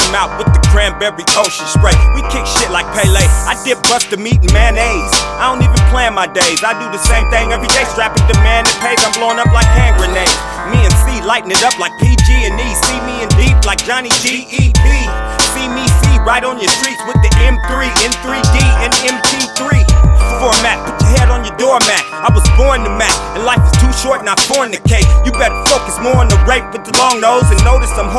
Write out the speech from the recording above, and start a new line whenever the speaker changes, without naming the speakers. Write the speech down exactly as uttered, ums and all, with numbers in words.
came out with the cranberry ocean spray. We kick shit like Pele. I dip buster meat and mayonnaise. I don't even plan my days. I do the same thing every day. Strapping demand and pays. I'm blowing up like hand grenades. Me and C lighting it up like P G and E. See me in deep like Johnny G E P. See me see right on your streets with the M three, N three D, and M T three format. Put your head on your doormat. I was born to Mac, and life is too short, not fornicate. You better focus more on the rape with the long nose and notice I'm